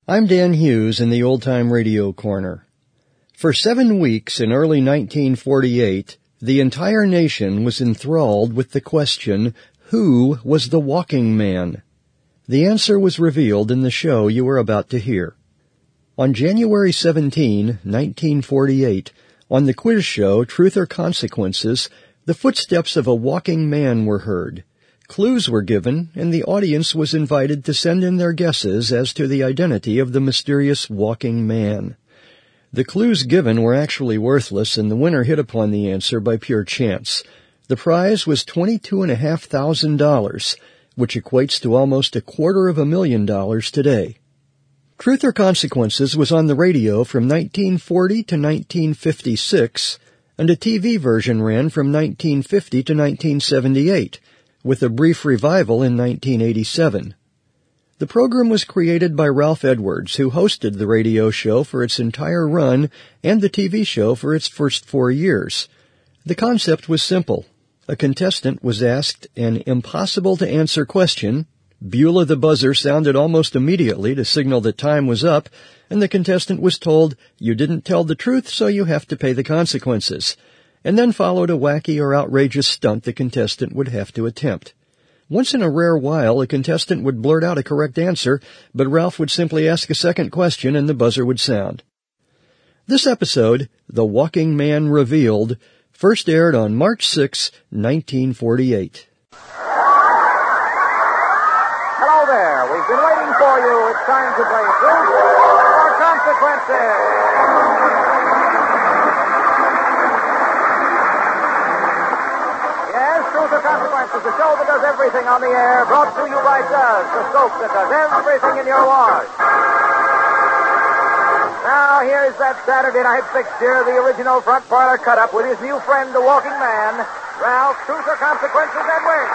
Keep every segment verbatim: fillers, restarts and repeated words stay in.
I'm Dan Hughes in the Old Time Radio Corner. For seven weeks in early nineteen forty-eight, the entire nation was enthralled with the question, who was the walking man? The answer was revealed in the show you are about to hear. On January seventeenth, nineteen forty-eight, on the quiz show Truth or Consequences, the footsteps of a walking man were heard. Clues were given, and the audience was invited to send in their guesses as to the identity of the mysterious walking man. The clues given were actually worthless, and the winner hit upon the answer by pure chance. The prize was twenty-two and a half thousand dollars, which equates to almost a quarter of a million dollars today. Truth or Consequences was on the radio from nineteen forty to nineteen fifty-six, and a T V version ran from nineteen fifty to nineteen seventy-eight, with a brief revival in nineteen eighty-seven. The program was created by Ralph Edwards, who hosted the radio show for its entire run and the T V show for its first four years. The concept was simple. A contestant was asked an impossible-to-answer question. Beulah the buzzer sounded almost immediately to signal that time was up, and the contestant was told, "You didn't tell the truth, so you have to pay the consequences." And then followed a wacky or outrageous stunt the contestant would have to attempt. Once in a rare while, a contestant would blurt out a correct answer, but Ralph would simply ask a second question and the buzzer would sound. This episode, The Walking Man Revealed, first aired on March sixth, nineteen forty-eight. Hello there. We've been waiting for you. It's time to play Truth or Consequences. Truth or Consequences, the show that does everything on the air, brought to you by Duz, the soap that does everything in your wash. Now, here's that Saturday night fixture, the original front parlor cut-up with his new friend, the walking man, Ralph, Truth or Consequences, Edwards.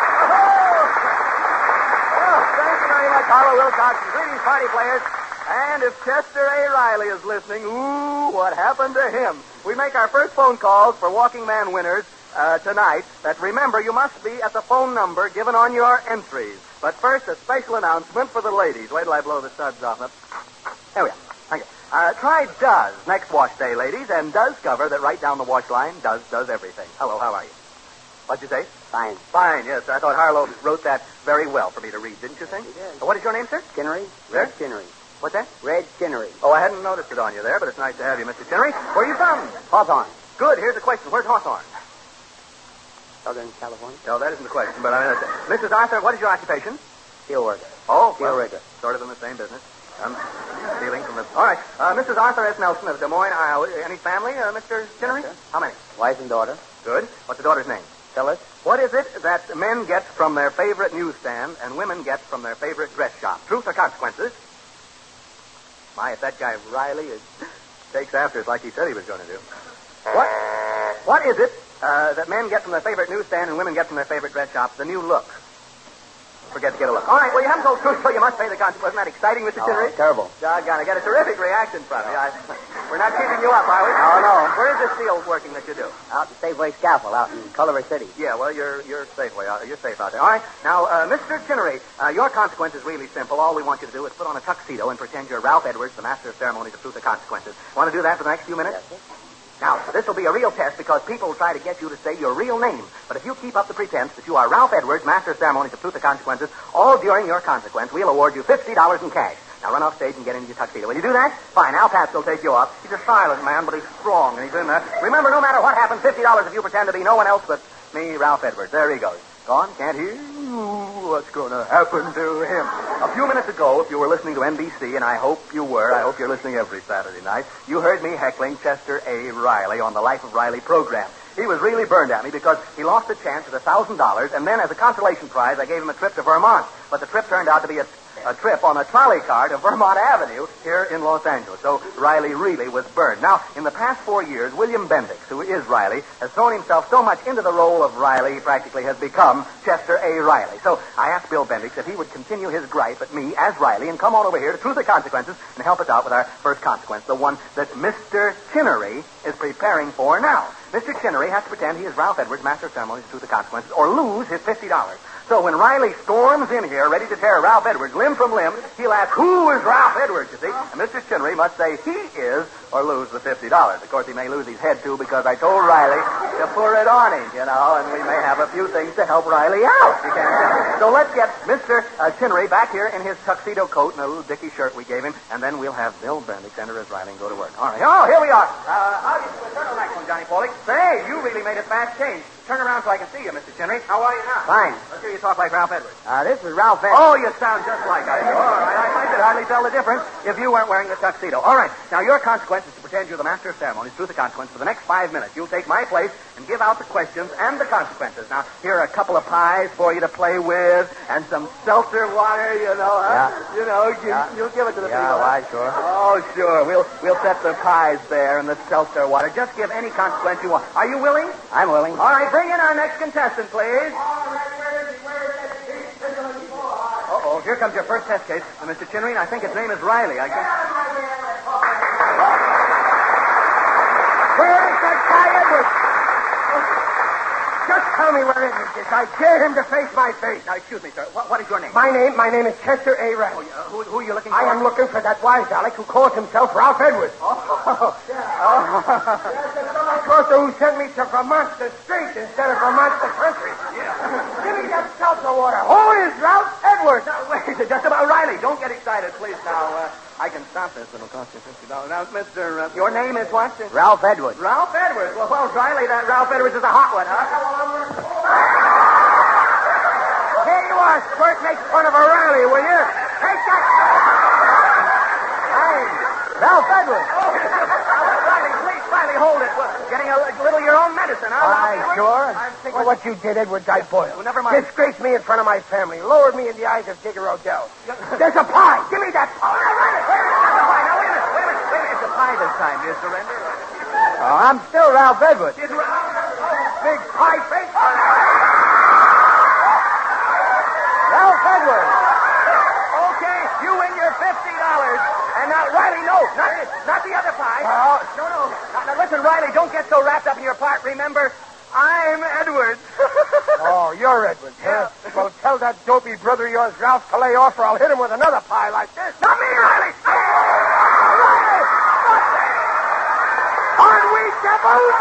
Oh, thank you very much, Harlow Wilcox. Greetings, party players. And if Chester A. Riley is listening, ooh, what happened to him? We make our first phone calls for walking man winners Uh, tonight, that remember you must be at the phone number given on your entries. But first, a special announcement for the ladies. Wait till I blow the studs off them. There we are. Thank you. Uh, try Duz next wash day, ladies, and Duz cover that right down the wash line. Duz does everything. Hello, how are you? What'd you say? Fine. Fine, yes. I thought Harlow wrote that very well for me to read, didn't you think? He did. Uh, what is your name, sir? Chinnery. Sir? Red Chinnery. What's that? Red Chinnery. Oh, I hadn't noticed it on you there, but it's nice to have you, Mister Chinnery. Where are you from? Hawthorne. Good. Here's the question. Where's Hawthorne? Southern California. No, that isn't the question, but I mean, uh, Missus Arthur, what is your occupation? Steel worker. Oh, Steel well, rigger. Sort of in the same business. I'm stealing from the... All right. Uh, Missus Arthur S. Nelson of Des Moines, Iowa. Any family, uh, Mister Chinnery? Yes, How many? Wife and daughter. Good. What's the daughter's name? Phyllis. What is it that men get from their favorite newsstand and women get from their favorite dress shop? Truth or Consequences? My, if that guy Riley is, takes after us like he said he was going to do. What? What is it uh, that men get from their favorite newsstand and women get from their favorite dress shop? The new look. Forget to get a look. All right, well, you haven't told truth, so you must pay the consequences. Wasn't that exciting, Mister Oh, Chinnery? terrible. Doggone, I got a terrific reaction from you. I, we're not keeping you up, are we? No, no. Where's the steel working that you do? Out in Safeway Scaffold, out in Culver City. Yeah, well, you're you're safe way out. You're safe out there. All right. Now, uh, Mister Chinnery, uh, your consequence is really simple. All we want you to do is put on a tuxedo and pretend you're Ralph Edwards, the master of ceremonies of Truth or Consequences. Want to do that for the next few minutes? Yes, sir. Now, this will be a real test because people will try to get you to say your real name. But if you keep up the pretense that you are Ralph Edwards, master of ceremonies of Truth or Consequences, all during your consequence, we'll award you fifty dollars in cash. Now, run off stage and get into your tuxedo. Will you do that? Fine. Al Pats will take you up. He's a silent man, but he's strong, and he's in there. Remember, no matter what happens, fifty dollars if you pretend to be no one else but me, Ralph Edwards. There he goes. Gone? Can't hear? Ooh, what's going to happen to him? A few minutes ago, if you were listening to N B C, and I hope you were, I hope you're listening every Saturday night, you heard me heckling Chester A. Riley on the Life of Riley program. He was really burned at me because he lost a chance at one thousand dollars, and then as a consolation prize, I gave him a trip to Vermont. But the trip turned out to be a, a trip on a trolley car to Vermont Avenue here in Los Angeles. So Riley really was burned. Now, in the past four years, William Bendix, who is Riley, has thrown himself so much into the role of Riley, he practically has become Chester A. Riley. So I asked Bill Bendix if he would continue his gripe at me as Riley and come on over here to Truth or Consequences and help us out with our first consequence, the one that Mister Chinnery is preparing for now. Mister Chinnery has to pretend he is Ralph Edwards, master of ceremonies of Truth or Consequences, or lose his fifty dollars. So when Riley storms in here ready to tear Ralph Edwards limb from limb, he'll ask, who is Ralph Edwards, you see? And Mister Chinnery must say he is or lose the fifty dollars. Of course, he may lose his head, too, because I told Riley to pour it on him, you know, and we may have a few things to help Riley out. You can't tell. So let's get Mister Uh, Chinnery back here in his tuxedo coat and a little dicky shirt we gave him, and then we'll have Bill Bendix enter as Riley and go to work. All right. Oh, here we are. Uh, how do you turn on that one, Johnny Foley? Say, you really made a fast change. Turn around so I can see you, Mister Chinnery. How are you now? Fine. Let's hear you talk like Ralph Edwards. Uh, this is Ralph Edwards. Oh, you sound just like I do. All right, I, I could hardly tell the difference if you weren't wearing the tuxedo. All right, now your consequence is to pretend you're the master of ceremonies through the consequence for the next five minutes. You'll take my place and give out the questions and the consequences. Now, here are a couple of pies for you to play with and some seltzer water, you know. Huh? Yeah. You know, you, Yeah. you'll give it to the Yeah, people. why, sure. Oh, sure. We'll we'll set the pies there and the seltzer water. Just give any consequence you want. Are you willing? I'm willing. All right, bring in our next contestant, please. Uh-oh, here comes your first test case. Uh, Mister Chinnery, I think his name is Riley. I guess. Where is that guy, Edwards? Just tell me where Edwards is. I dare him to face my face. Now, excuse me, sir. What, what is your name? My name, my name is Chester A. Riley. Uh, who, who are you looking for? I am looking for that wise Alec who calls himself Ralph Edwards. Oh, Oh. That's the fellow Costa who sent me to Vermont the street instead of Vermont the country. Give me that seltzer water. Who is Ralph Edwards? Now, wait, just about Riley. Don't get excited, please. Now, uh, I can stop this. It'll cost you fifty dollars. Now, Mister Uh, your name is what? Ralph Edwards. Ralph Edwards. Well, well, Riley, that Ralph Edwards is a hot one, huh? Here you are, squirt. Make fun of a Riley, will you? Take that. Hey, Ralph Edwards. Oh, Riley, please, Riley, hold it. Well, getting a, a little of your own medicine, huh? Why, Ralph Edwards? sure. I'm thinking... Well, what you did, Edwards, I boiled. Well, never mind. Disgraced me in front of my family. Lowered me in the eyes of Digger Odell. There's a pie. Give me that pie. All right, Riley, wait a minute. Now, wait a minute. Wait a minute. Wait a minute. It's a pie this time. Do you surrender? Oh, I'm still Ralph Edwards. Did Ralph... Big pie face. Ralph Edwards. Okay, you win your fifty dollars. And now, Riley, no, not, not the other pie. Oh. No, no. Now, now, listen, Riley, don't get so wrapped up in your part. Remember, I'm Edwards. Oh, you're Edwards, huh? Well, tell that dopey brother of yours, Ralph, to lay off, or I'll hit him with another pie like this. Not me, Riley. Riley! Aren't we devils?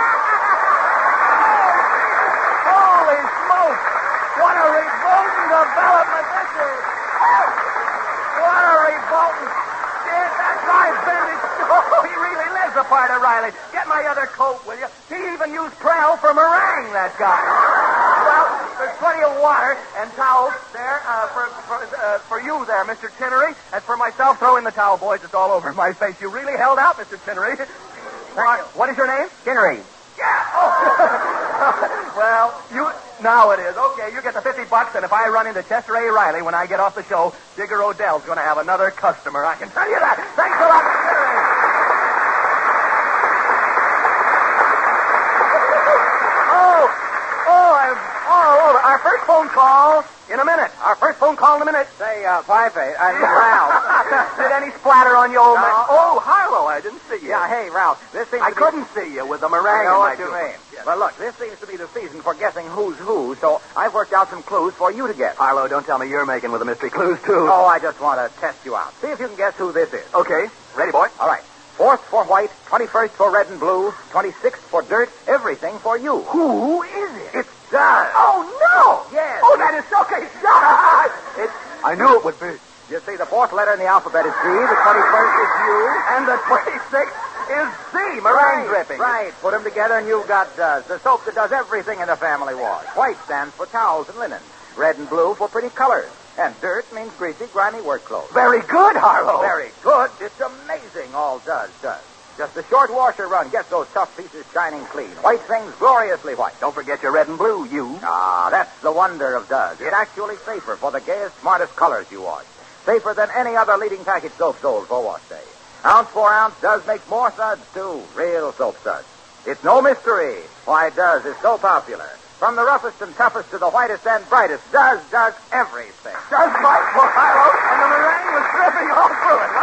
Holy smokes. What a revolting development this is. What a revolting... Did that guy Bendix... Oh, he really lives a part of Riley. Get my other coat, will you? He even used Prel for meringue, that guy. Well, there's plenty of water and towels there uh, for for, uh, for you there, Mister Chinnery. And for myself, throw in the towel, boys. It's all over my face. You really held out, Mister Chinnery. What, what is your name? Chinnery. Yeah. Oh. Well, you... Now it is. Okay, you get the fifty bucks, and if I run into Chester A. Riley when I get off the show, Digger Odell's going to have another customer. I can tell you that. Thanks a lot, Chinnery. Oh, oh, I'm all over. Our first phone call in a minute. Our first phone call in a minute. Say, uh, Pie Face. I mean, Ralph. Did any splatter on your old No. man? Oh, Harlow, I didn't see you. Yeah, hey, Ralph. This seems I to be... couldn't see you with the meringue I know in what my you tooth. mean. Yes. Well, look, this seems to be the season for guessing who's who, so I've worked out some clues for you to guess. Harlow, don't tell me you're making with the mystery clues, too. Oh, I just want to test you out. See if you can guess who this is. Okay. Ready, boy? All right. Fourth for white, twenty-first for red and blue, twenty-sixth for dirt, everything for you. Who is it? It's Doug. Oh, no! Yes. Oh, that is so okay. Shut It's... I knew it would be. You see, the fourth letter in the alphabet is Z, the twenty-first is U. And the twenty-sixth is Z, meringue dripping. Right. Put them together and you've got Does, the soap that does everything in the family wash. White stands for towels and linen. Red and blue for pretty colors. And dirt means greasy, grimy work clothes. Very good, Harlow. Very good. It's amazing, all Does does. Just a short washer run gets those tough pieces shining clean. White things gloriously white. Don't forget your red and blue, you. Ah, that's the wonder of Does. It's actually safer for the gayest, smartest colors you wash. Safer than any other leading package soap sold for wash day. Ounce for ounce, Does makes more suds, too. Real soap suds. It's no mystery why Does is so popular. From the roughest and toughest to the whitest and brightest, Does does everything. Just like for Harlow, and the meringue was dripping all through it.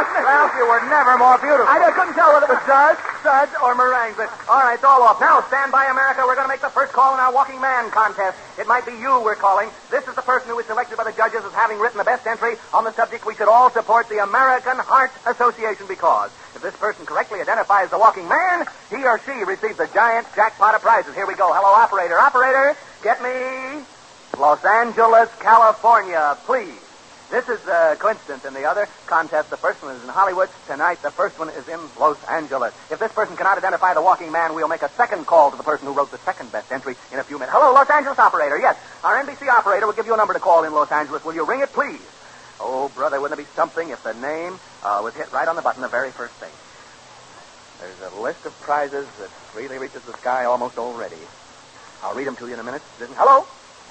Ralph, you were never more beautiful. I, I couldn't tell whether it was suds, suds, or meringues. But, all right, it's all off. Now, stand by, America. We're going to make the first call in our Walking Man contest. It might be you we're calling. This is the person who was selected by the judges as having written the best entry on the subject we should all support the American Heart Association because if this person correctly identifies the Walking Man, he or she receives a giant jackpot of prizes. Here we go. Hello, operator. Operator, get me Los Angeles, California, please. This is a coincidence in the other contest. The first one is in Hollywood. Tonight, the first one is in Los Angeles. If this person cannot identify the Walking Man, we'll make a second call to the person who wrote the second best entry in a few minutes. Hello, Los Angeles operator. Yes, our N B C operator will give you a number to call in Los Angeles. Will you ring it, please? Oh, brother, wouldn't it be something if the name uh, was hit right on the button the very first thing? There's a list of prizes that really reaches the sky almost already. I'll read them to you in a minute. Hello?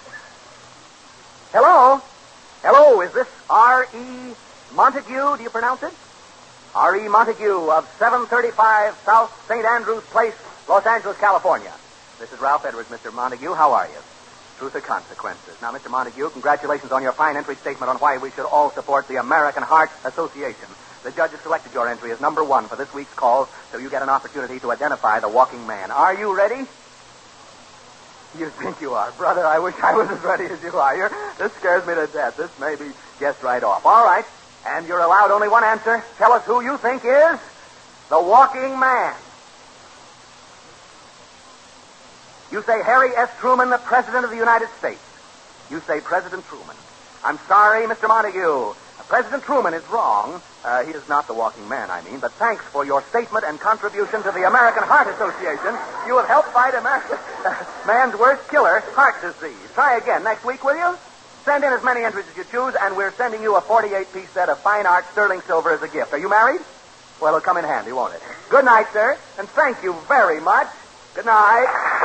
Hello? Hello, is this R E. Montague? Do you pronounce it? R E. Montague of seven thirty-five South Saint Andrews Place, Los Angeles, California. This is Ralph Edwards, Mister Montague. How are you? Truth or consequences. Now, Mister Montague, congratulations on your fine entry statement on why we should all support the American Heart Association. The judges selected your entry as number one for this week's call, so you get an opportunity to identify the Walking Man. Are you ready? You think you are. Brother, I wish I was as ready as you are. You're, this scares me to death. This may be guessed right off. All right. And you're allowed only one answer. Tell us who you think is the Walking Man. You say Harry S. Truman, the President of the United States. You say President Truman. I'm sorry, Mister Montague. President Truman is wrong. Uh, he is not the Walking Man, I mean. But thanks for your statement and contribution to the American Heart Association. You have helped fight America, uh, man's worst killer, heart disease. Try again next week, will you? Send in as many entries as you choose, and we're sending you a forty-eight piece set of fine art sterling silver as a gift. Are you married? Well, it'll come in handy, won't it? Good night, sir, and thank you very much. Good night.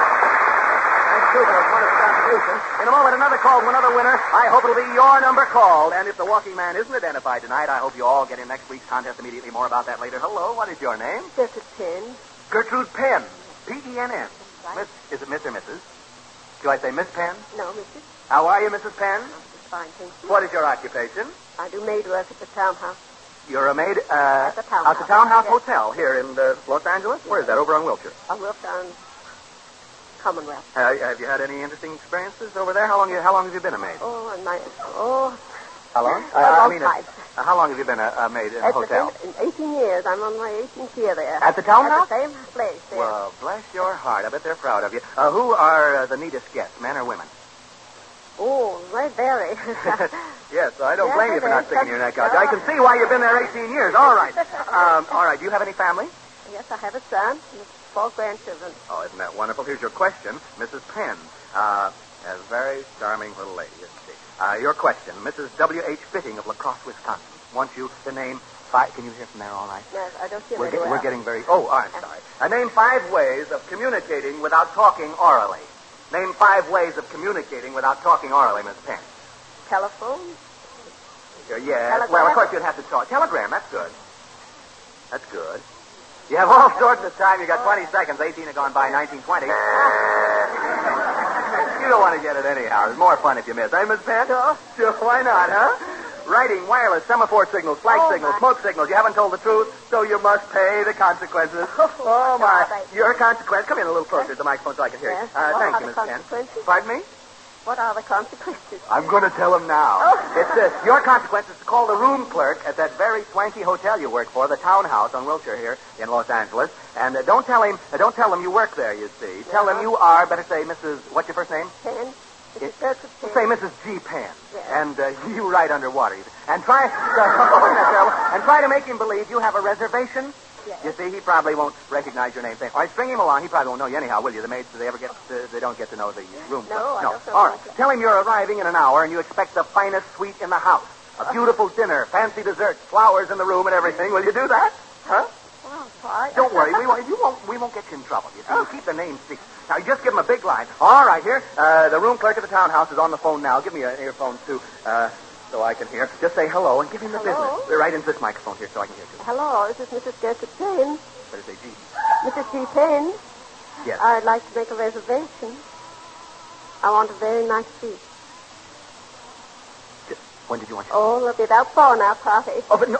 Thank you for a wonderful contribution. In a moment, another call to another winner. I hope it'll be your number called. And if the Walking Man isn't identified tonight, I hope you all get in next week's contest immediately. More about that later. Hello, what is your name? Gertrude Penn. Gertrude Penn. P E N N. Right. Miss, is it Miss or Missus? Do I say Miss Penn? No, Missus How are you, Missus Penn? I'm just fine, thank you. What is your occupation? I do maid work at the townhouse. You're a maid uh, At the Townhouse. at the Townhouse Yes. Hotel here in uh, Los Angeles? Where is that? Over on Wilshire. I work on Commonwealth. Uh, have you had any interesting experiences over there? How long? How long have you been a maid? Oh, and my... Oh... How long? A Uh, I long mean, time. uh, how long have you been a, a maid in a At hotel? the same, in eighteen years. I'm on my eighteenth year there. At the Townhouse? At the same place there. Well, bless your heart. I bet they're proud of you. Uh, who are uh, the neatest guests, men or women? Oh, right, very. Yes, I don't Yes, blame you it for not is. sticking your neck out. I can see why you've been there eighteen years. All right. Um, all right. Do you have any family? Yes, I have a son and four grandchildren. Oh, isn't that wonderful? Here's your question, Missus Penn. Uh, a very charming little lady, isn't she? Uh, your question, Missus W H Fitting of La Crosse, Wisconsin, wants you to name five... Can you hear from there all right? Yes, I don't hear We're, very get, well. we're getting very... Oh, I'm sorry. Uh, name five ways of communicating without talking orally. Name five ways of communicating without talking orally, Miss Penn. Telephone? Uh, yeah. Telegram? Well, of course, you'd have to talk. Telegram, that's good. That's good. You have all sorts of time. You got twenty seconds. eighteen have gone by, nineteen, twenty. You don't want to get it anyhow. It's more fun if you miss. Eh, Miss Penn? Sure. Sure, why not, huh? Writing, wireless, semaphore signals, flag Oh, signals, my. smoke signals. You haven't told the truth, so you must pay the consequences. Oh, my. Thank you. Your consequence. Come in a little closer to the microphone so I can hear Yes. you. Uh, What thank are you, the Miss Penn. consequences? Pardon me? What are the consequences? I'm going to tell him now. Oh. It's this. Your consequence is to call the room clerk at that very swanky hotel you work for, the Townhouse on Wilshire here in Los Angeles. And uh, don't tell him, uh, don't tell him you work there, you see. Tell him No. you are, better say, Missus What's your first name? Penn? This It- is Gertrude Penn. Say Missus G. Penn. Yes. And uh, you write underwater. And try, uh, and try to make him believe you have a reservation. Yes. You see, he probably won't recognize your name. Say, all right, string him along. He probably won't know you anyhow, will you? The maids, do they ever get? To, they don't get to know the room. No, I no. don't know All right. about that. Tell him you're arriving in an hour, and you expect the finest suite in the house, a beautiful dinner, fancy desserts, flowers in the room, and everything. Will you do that? Huh? Well, sorry. Don't worry. We won't. You won't. We won't get you in trouble. You see, we'll keep the name secret. Now, you just give him a big line. All right, here. Uh, the room clerk at the Townhouse is on the phone now. Give me an earphone too, uh, so I can hear. Just say hello and give him the Hello? business. They're right into this microphone here, so I can hear too. Hello, this is Missus Gertrude Penn. Better say G. Missus G. Penn. Yes. I'd like to make a reservation. I want a very nice suite. When did you want you? Oh, it'll be about four now, Party. Oh, but no.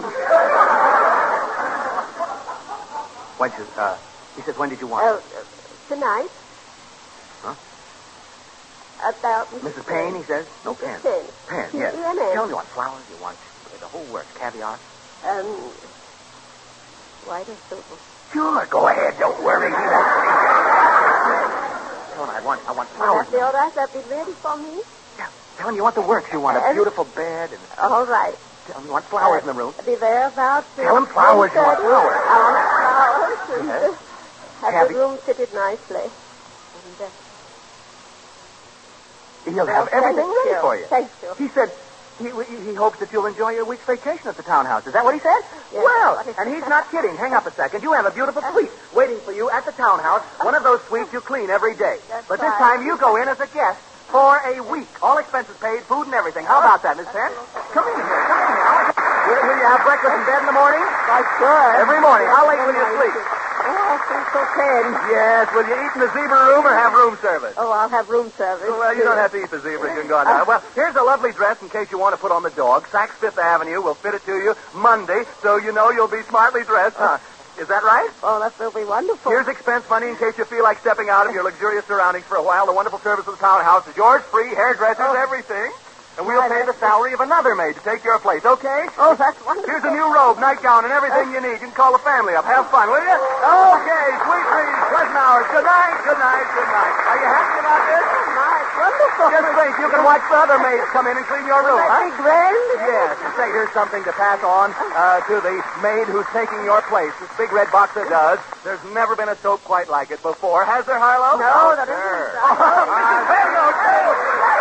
When you, uh, he says, when did you want Oh, it? uh, tonight. Huh? About Missus Missus Payne, he says? No, Penn. Penn. Penn, P yes. E N N. Tell him you want flowers, you want uh, the whole works, caviar. Um, white or silver? Sure, go ahead. Don't worry. He won't say. Tell him I want, I want Will flowers. that be all right? That'll be ready for me? Yeah. Tell him you want the works. You want a Yes. beautiful bed and All right. tell him you want flowers in the room. I'll be there about... Uh, Tell him flowers, you want one thirty. flowers. I want flowers. And, Yes. uh, have Cavi- the room fitted nicely. And, uh, He'll well, have everything thank ready you. for you. Thank you. He said he, he hopes that you'll enjoy your week's vacation at the townhouse. Is that what he said? Yes. Well, and he's not kidding. Hang up a second. You have a beautiful suite waiting for you at the townhouse. One of those suites you clean every day. That's But this right. time you go in as a guest for a week. All expenses paid, food and everything. How about that, Miss Penn? Come in here. Come in here. Will, will you have breakfast in bed in the morning? Why, sure. Every morning. How late will you sleep? Oh, I think so, ten. Yes. Will you eat in the zebra room or have room service? Oh, I'll have room service. Well, you don't have to eat the zebra. You can go on now. Well, here's a lovely dress in case you want to put on the dog. Saks Fifth Avenue will fit it to you Monday, so you know you'll be smartly dressed. Huh? Is that right? Oh, that will be wonderful. Here's expense money in case you feel like stepping out of your luxurious surroundings for a while. The wonderful service of the townhouse is yours, free, hairdressers, Oh. everything. And we'll Right, pay the that's- salary of another maid to take your place, okay? Oh, that's wonderful. Here's a new robe, nightgown, and everything you need. You can call the family up. Have fun, will you? Okay, sweet dreams, pleasant hours. Good night, good night, good night. Are you happy about this? My, it's wonderful. Just think, you can watch the other maids come in and clean your room, huh? That'd be grand. Yes, and say here's something to pass on uh, to the maid who's taking your place. This big red box that does. There's never been a soap quite like it before. Has there, Harlow? No, that sir. isn't. Oh, there you go.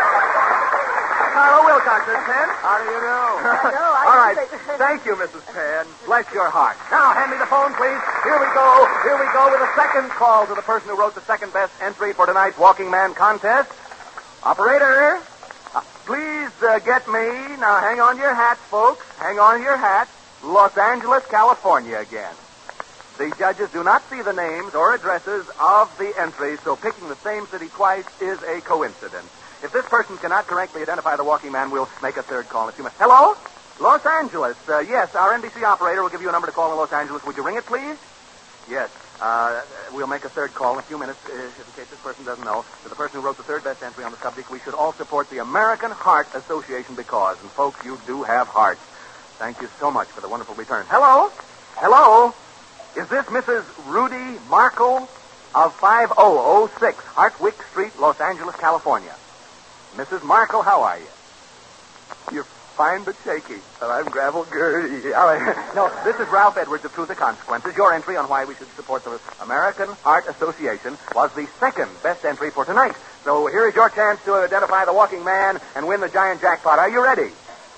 Harlow Wilcox, Penn. How do you know? I know, I All right. didn't think- Thank you, Missus Penn. Bless your heart. Now, hand me the phone, please. Here we go. Here we go with a second call to the person who wrote the second best entry for tonight's Walking Man contest. Operator, uh, please uh, get me. Now, hang on to your hats, folks. Hang on to your hats. Los Angeles, California again. The judges do not see the names or addresses of the entries, so picking the same city twice is a coincidence. If this person cannot correctly identify the walking man, we'll make a third call in a few minutes. Hello? Los Angeles. Uh, yes, our N B C operator will give you a number to call in Los Angeles. Would you ring it, please? Yes. Uh, we'll make a third call in a few minutes, uh, in case this person doesn't know. To the person who wrote the third best entry on the subject, we should all support the American Heart Association because, and folks, you do have hearts. Thank you so much for the wonderful return. Hello? Hello? Is this Missus Rudy Markle of five oh oh six Hartwick Street, Los Angeles, California? Missus Markle, how are you? You're fine but shaky. Well, I'm Gravel Gertie. No, this is Ralph Edwards of Truth or Consequences. Your entry on why we should support the American Heart Association was the second best entry for tonight. So here is your chance to identify the walking man and win the giant jackpot. Are you ready?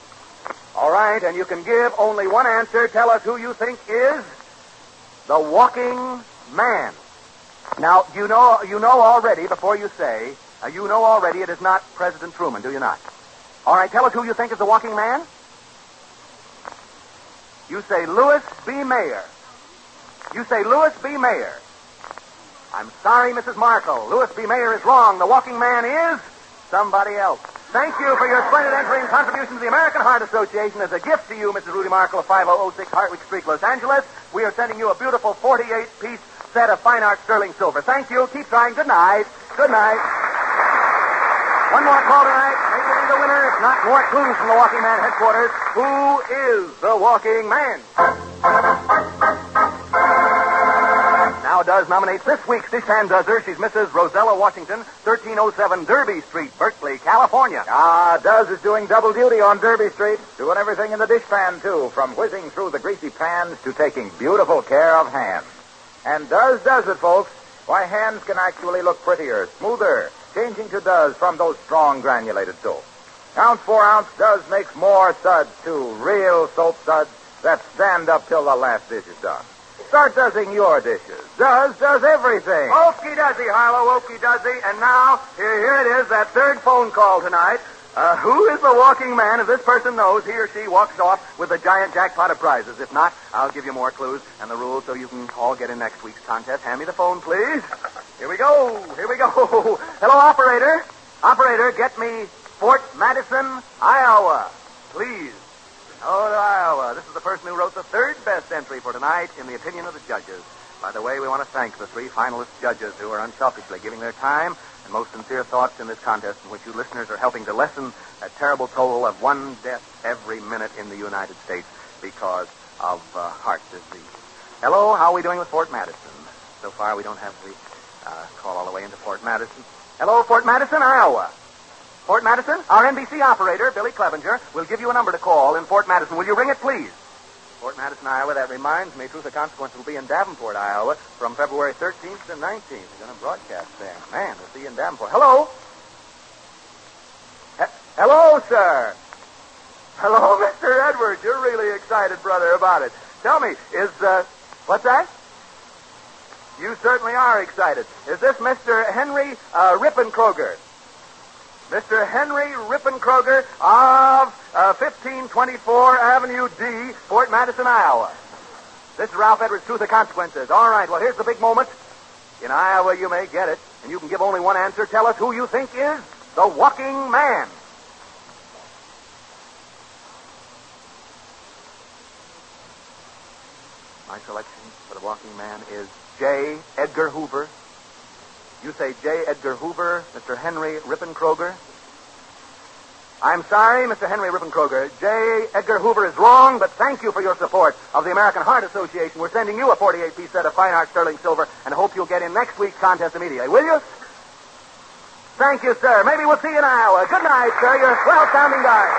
All right, and you can give only one answer. Tell us who you think is the walking man. Now, you know you know already, before you say, uh, you know already it is not President Truman, do you not? All right, tell us who you think is the walking man. You say Louis B. Mayer. You say Louis B. Mayer. I'm sorry, Missus Markle. Louis B. Mayer is wrong. The walking man is somebody else. Thank you for your splendid entry and contribution to the American Heart Association. As a gift to you, Missus Rudy Markle of five oh oh six Hartwick Street, Los Angeles, we are sending you a beautiful forty-eight piece set of fine art sterling silver. Thank you. Keep trying. Good night. Good night. One more call tonight. Maybe it'll be the winner. If not, more clues from the Walking Man headquarters. Who is the Walking Man? Now Does nominates this week's Dishpan Dozer. She's Missus Rosella Washington, thirteen oh seven Derby Street, Berkeley, California. Ah, Does is doing double duty on Derby Street, doing everything in the dishpan, too, from whizzing through the greasy pans to taking beautiful care of hands. And Does does it, folks. Why, hands can actually look prettier, smoother, changing to Does from those strong granulated soaps. Ounce for ounce, Does makes more suds, too, real soap suds that stand up till the last dish is done. Start doesing your dishes. Does does everything. Okie dozy, Harlow, okie dozy. And now, here, here it is, that third phone call tonight. Uh, who is the walking man? If this person knows, he or she walks off with a giant jackpot of prizes. If not, I'll give you more clues and the rules so you can all get in next week's contest. Hand me the phone, please. Here we go. Here we go. Hello, operator. Operator, get me Fort Madison, Iowa. Please. Oh, to Iowa. This is the person who wrote the third best entry for tonight in the opinion of the judges. By the way, we want to thank the three finalist judges who are unselfishly giving their time and most sincere thoughts in this contest in which you listeners are helping to lessen that terrible toll of one death every minute in the United States because of uh, heart disease. Hello, how are we doing with Fort Madison? So far, we don't have the uh, call all the way into Fort Madison. Hello, Fort Madison, Iowa. Fort Madison, our N B C operator, Billy Clevenger, will give you a number to call in Fort Madison. Will you ring it, please? Fort Madison, Iowa, that reminds me, Truth or Consequence will be in Davenport, Iowa, from February thirteenth to nineteenth. We're going to broadcast there. Man, we'll see you in Davenport. Hello? He- Hello, sir. Hello, Mister Edwards. You're really excited, brother, about it. Tell me, is, uh, what's that? You certainly are excited. Is this Mister Henry uh, Rippenkroger? Mister Henry Rippenkroger of uh, fifteen twenty-four Avenue D, Fort Madison, Iowa. This is Ralph Edwards, Truth or Consequences. All right, well, here's the big moment. In Iowa, you may get it, and you can give only one answer. Tell us who you think is the walking man. My selection for the walking man is J. Edgar Hoover. You say J. Edgar Hoover, Mister Henry Rippenkroger. I'm sorry, Mister Henry Rippenkroger. J. Edgar Hoover is wrong, but thank you for your support of the American Heart Association. We're sending you a forty-eight piece set of fine art sterling silver and hope you'll get in next week's contest immediately. Will you? Thank you, sir. Maybe we'll see you in Iowa. Good night, sir. You're a swell sounding guard.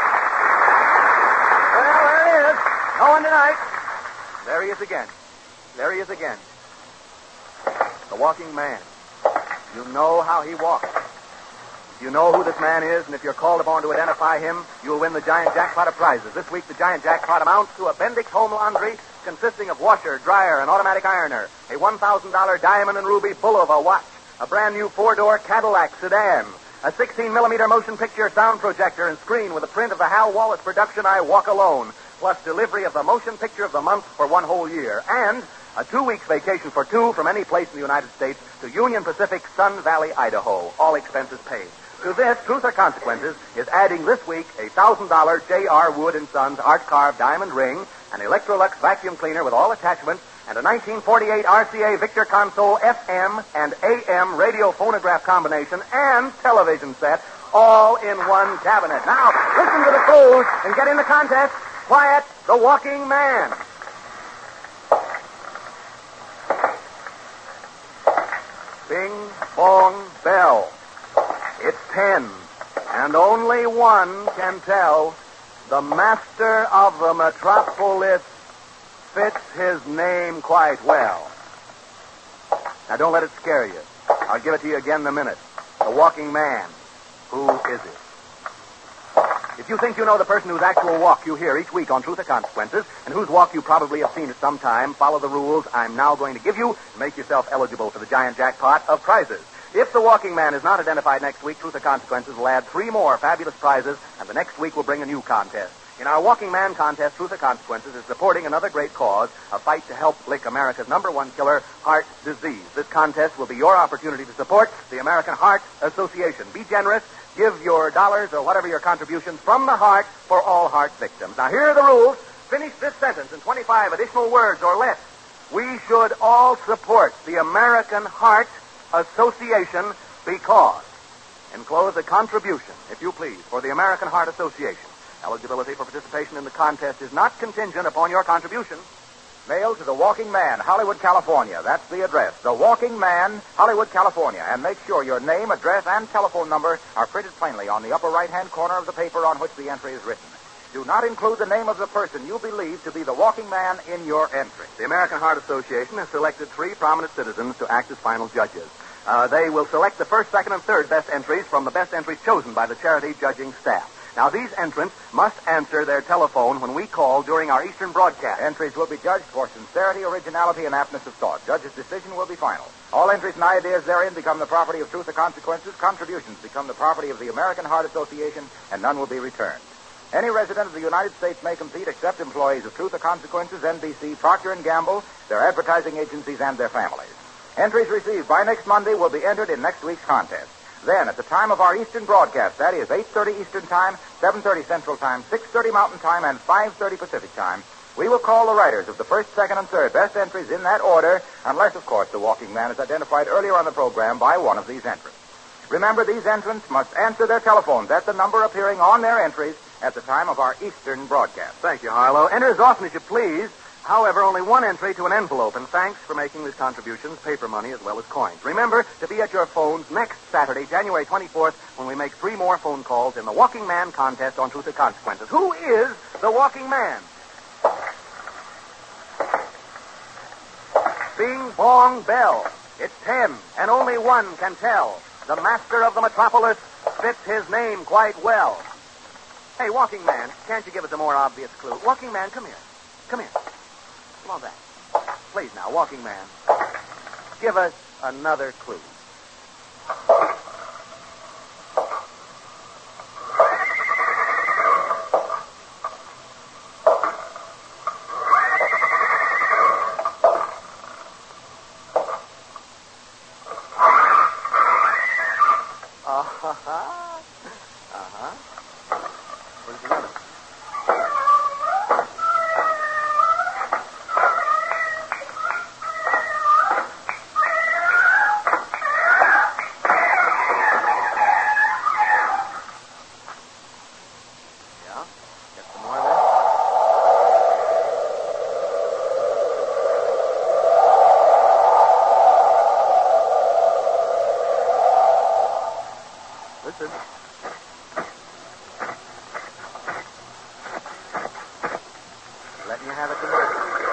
Well, there he is. No one tonight. There he is again. There he is again. The walking man. You know how he walks. You know who this man is, and if you're called upon to identify him, you'll win the giant jackpot of prizes. This week, the giant jackpot amounts to a Bendix Home Laundry consisting of washer, dryer, and automatic ironer, a one thousand dollars diamond and ruby Bulova watch, a brand new four-door Cadillac sedan, a sixteen millimeter motion picture sound projector and screen with a print of the Hal Wallace production I Walk Alone, plus delivery of the motion picture of the month for one whole year, and a two-week vacation for two from any place in the United States to Union Pacific, Sun Valley, Idaho. All expenses paid. To this, Truth or Consequences is adding this week a one thousand dollars J R. Wood and Sons art-carved diamond ring, an Electrolux vacuum cleaner with all attachments, and a nineteen forty-eight R C A Victor Console F M and A M radio phonograph combination and television set, all in one cabinet. Now, listen to the clues and get in the contest. Quiet, the walking man. Bing, bong, bell. It's ten, and only one can tell. The master of the metropolis fits his name quite well. Now, don't let it scare you. I'll give it to you again in a minute. The walking man. Who is it? If you think you know the person whose actual walk you hear each week on Truth or Consequences, and whose walk you probably have seen at some time, follow the rules I'm now going to give you to make yourself eligible for the giant jackpot of prizes. If the walking man is not identified next week, Truth or Consequences will add three more fabulous prizes, and the next week will bring a new contest. In our Walking Man contest, Truth or Consequences is supporting another great cause, a fight to help lick America's number one killer, heart disease. This contest will be your opportunity to support the American Heart Association. Be generous. Give your dollars or whatever your contributions from the heart for all heart victims. Now, here are the rules. Finish this sentence in twenty-five additional words or less. We should all support the American Heart Association because. Enclose a contribution, if you please, for the American Heart Association. Eligibility for participation in the contest is not contingent upon your contribution. Mail to The Walking Man, Hollywood, California. That's the address. The Walking Man, Hollywood, California. And make sure your name, address, and telephone number are printed plainly on the upper right-hand corner of the paper on which the entry is written. Do not include the name of the person you believe to be the walking man in your entry. The American Heart Association has selected three prominent citizens to act as final judges. Uh, they will select the first, second, and third best entries from the best entries chosen by the charity judging staff. Now, these entrants must answer their telephone when we call during our Eastern broadcast. Entries will be judged for sincerity, originality, and aptness of thought. Judge's decision will be final. All entries and ideas therein become the property of Truth or Consequences. Contributions become the property of the American Heart Association, and none will be returned. Any resident of the United States may compete except employees of Truth or Consequences, N B C, Procter and Gamble, their advertising agencies, and their families. Entries received by next Monday will be entered in next week's contest. Then, at the time of our Eastern broadcast, that is eight thirty Eastern Time, seven thirty Central Time, six thirty Mountain Time, and five thirty Pacific Time, we will call the writers of the first, second, and third best entries in that order, unless, of course, the walking man is identified earlier on the program by one of these entrants. Remember, these entrants must answer their telephones at the number appearing on their entries at the time of our Eastern broadcast. Thank you, Harlow. Enter as often as you please. However, only one entry to an envelope, and thanks for making these contributions, paper money as well as coins. Remember to be at your phones next Saturday, January twenty-fourth, when we make three more phone calls in the Walking Man contest on Truth or Consequences. Who is the Walking Man? Bing bong bell. It's ten, and only one can tell. The master of the metropolis fits his name quite well. Hey, Walking Man, can't you give us a more obvious clue? Walking Man, come here. Come here. Come on back. Please now, Walking Man. Give us another clue. Uh-huh. Uh-huh. Where's the other? Yeah? Get some more there? Listen. Letting you have it tonight.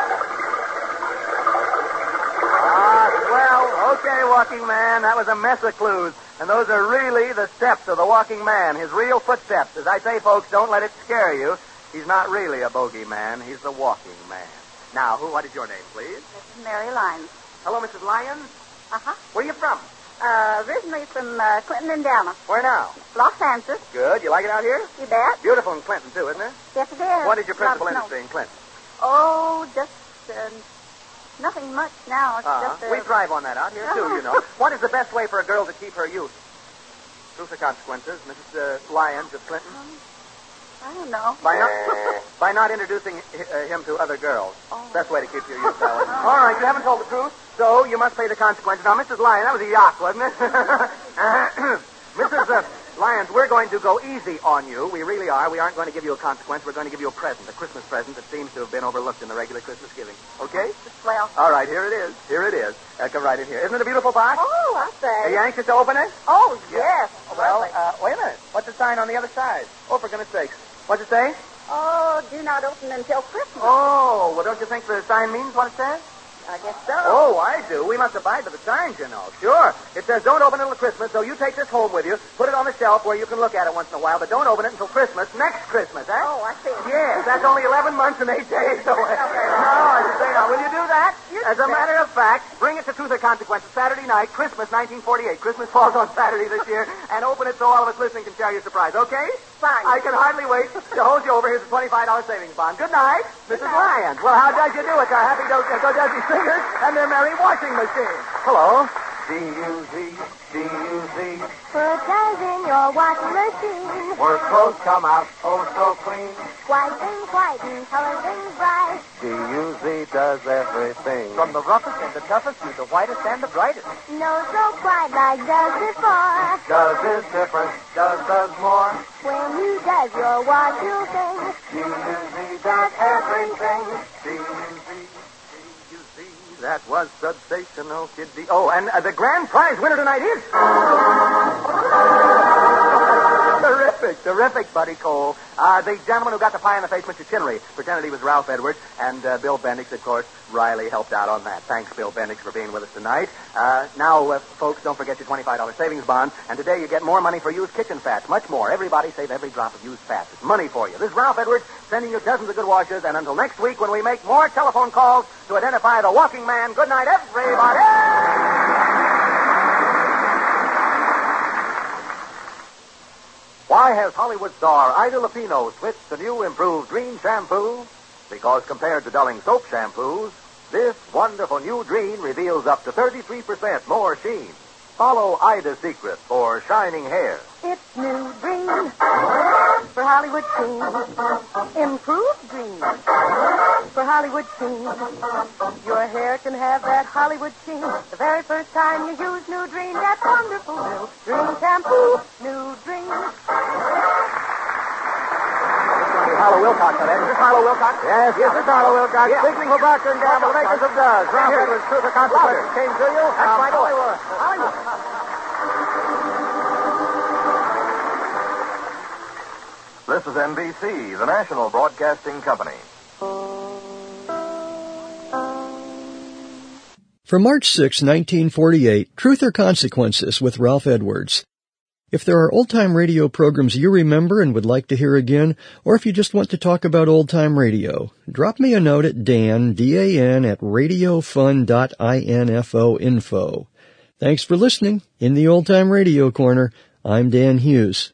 Ah, swell. Okay, Walking Man. That was a mess of clues. And those are really the steps of the Walking Man, his real footsteps. As I say, folks, don't let it scare you. He's not really a bogeyman. He's the Walking Man. Now, who? What is your name, please? This is Mary Lyons. Hello, Missus Lyons. Uh-huh. Where are you from? Uh, originally from uh, Clinton, Indiana. Where now? Los Angeles. Good. You like it out here? You bet. Beautiful in Clinton, too, isn't it? Yes, it is. What is your Lot of principal snow. industry in Clinton? Oh, just uh, nothing much now. It's Uh-huh. just... Uh, We thrive on that out here, too, you know. What is the best way for a girl to keep her youth? Truth or consequences, Missus Uh, Lyons of Clinton? I don't know. By not by not introducing hi- uh, him to other girls. Oh. Best way to keep your youth, Ellen. All right, you haven't told the truth, so you must pay the consequences. Now, Missus Lyons, that was a yacht, wasn't it? Missus Uh, Lyons, we're going to go easy on you. We really are. We aren't going to give you a consequence. We're going to give you a present, a Christmas present that seems to have been overlooked in the regular Christmas giving. Okay? Well. All right, here it is. Here it is. Uh, come right in here. Isn't it a beautiful box? Oh, I Are say. you anxious to open it? Oh, yes. Well, Lovely. uh, wait a minute. What's the sign on the other side? Oh, for goodness sakes. What's it say? Oh, do not open until Christmas. Oh, well, don't you think the sign means what it says? I guess so. Oh, I do. We must abide by the signs, you know. Sure. It says don't open it until Christmas, so you take this home with you, put it on the shelf where you can look at it once in a while, but don't open it until Christmas, next Christmas, eh? Oh, I see. Yes, that's only eleven months and eight days away. No, I should say now. Will you do that? You As a bet. matter of fact, bring it to Truth or Consequences Saturday night, Christmas nineteen forty-eight. Christmas falls on Saturday this year, and open it so all of us listening can share your surprise, okay? Fine. I can hardly wait to hold you over. Here's a twenty-five dollars savings bond. Good night, Missus Lyons. Well, how does you do it? Our happy Go Dudley singers and their merry washing machine. Hello. D U Z, D U Z. Put those in your washing machine. Work clothes come out oh so clean. Whiten, whiten, coloring bright. D U Z does everything. From the roughest and the toughest to the whitest and the brightest. No so bright like does before. Does is different, does does more. When you does your washing thing. D U Z does everything. D U Z, D U Z. That was sensational, Kid D. Oh, and uh, the grand prize winner tonight is... Terrific, terrific, Buddy Cole. Uh, the gentleman who got the pie in the face, Mister Chinnery, pretended he was Ralph Edwards, and uh, Bill Bendix, of course, Riley helped out on that. Thanks, Bill Bendix, for being with us tonight. Uh, now, uh, folks, don't forget your twenty-five dollars savings bond, and today you get more money for used kitchen fats, much more. Everybody save every drop of used fats. It's money for you. This is Ralph Edwards sending you dozens of good washes, and until next week when we make more telephone calls to identify the walking man, good night, everybody! Why has Hollywood star Ida Lupino switched to new improved Green shampoo? Because compared to dulling soap shampoos, this wonderful new Green reveals up to thirty-three percent more sheen. Follow Ida Secret for shining hair. It's new green for Hollywood teens. Improved green for Hollywood teens. Your hair can have that Hollywood sheen. The very first time you use New Dream, that wonderful new Dream shampoo. New Dream. Harlow Wilcox, I Is this Harlow Wilcox? Yes, yes, it's Harlow Wilcox. Yeah. Speaking for Procter and Gamble, the makers of Does. Ralph Here. Edwards, Truth or Consequences came to you That's from my boy. Hollywood. Hollywood. This is N B C, the national broadcasting company. From March sixth, nineteen forty-eight, Truth or Consequences with Ralph Edwards. If there are old-time radio programs you remember and would like to hear again, or if you just want to talk about old-time radio, drop me a note at Dan, D A N, at radiofun dot info info. Thanks for listening. In the Old Time Radio Corner, I'm Dan Hughes.